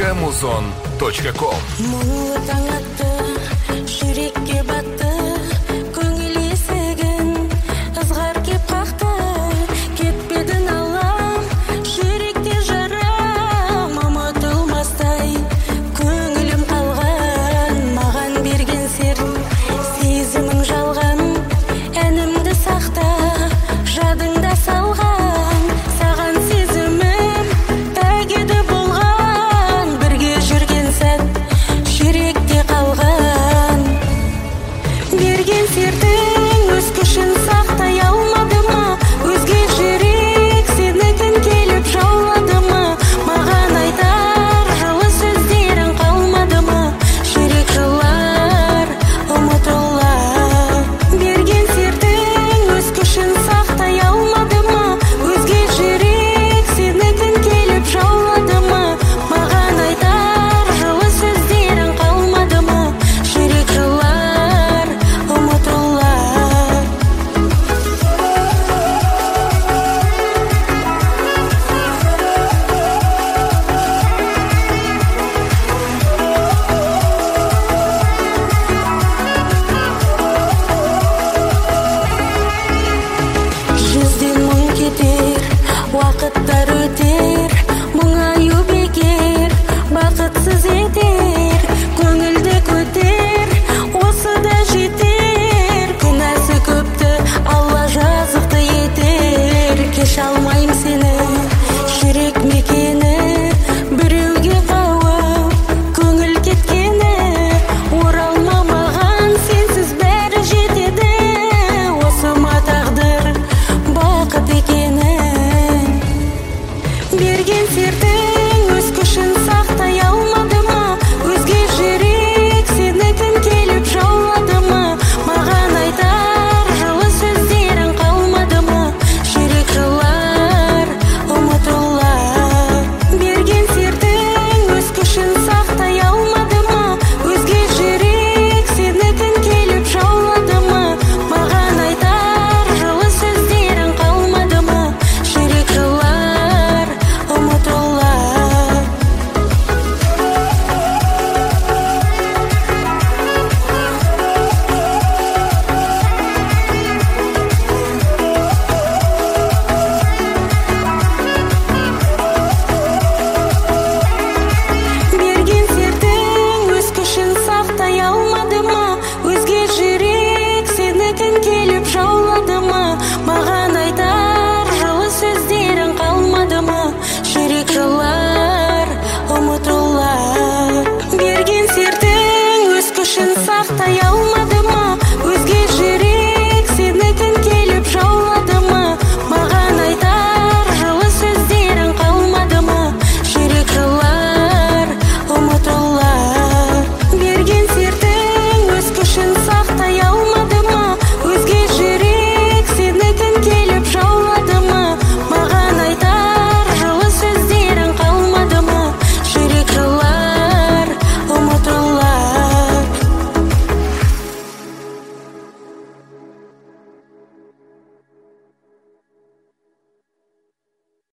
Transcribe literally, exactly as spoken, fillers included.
точка музон точка ком. Мұңлы таң атты, жүрекке батты, көңіл есігін ызғар кеп қақты. Кетпедің алам, жүректе жарам, ұмытылмастай көңілім қалған. Маған берген серін, сезімің жалған, әнімді сақта, жадыңда салған. Саған сезімім тәгеді болған, бірге жүрген сәт жүректе қалған. Берген сердің өз күшін сақтай алмады ма? Өзге жүрек сенікін келіп жаулады ма? Маған айтар жылы сөздерің қалмады ма? Жүрек жылар, ұмытылар. Берген сердің өз күшін сақтай алмады ма? Өзге жүрек сенікін келіп жаулады ма? Маған айтар жылы сөздерің қалмады ма? Жүрек жылар, ұмытылар. Жүзден мың кетер, уақыттар өтер, мұңаю бекер, бақытсыз етер, көңілді көтер, осы да жетер. Күнәсі көпті, Алла жазықты етер, кеш алмайым сені.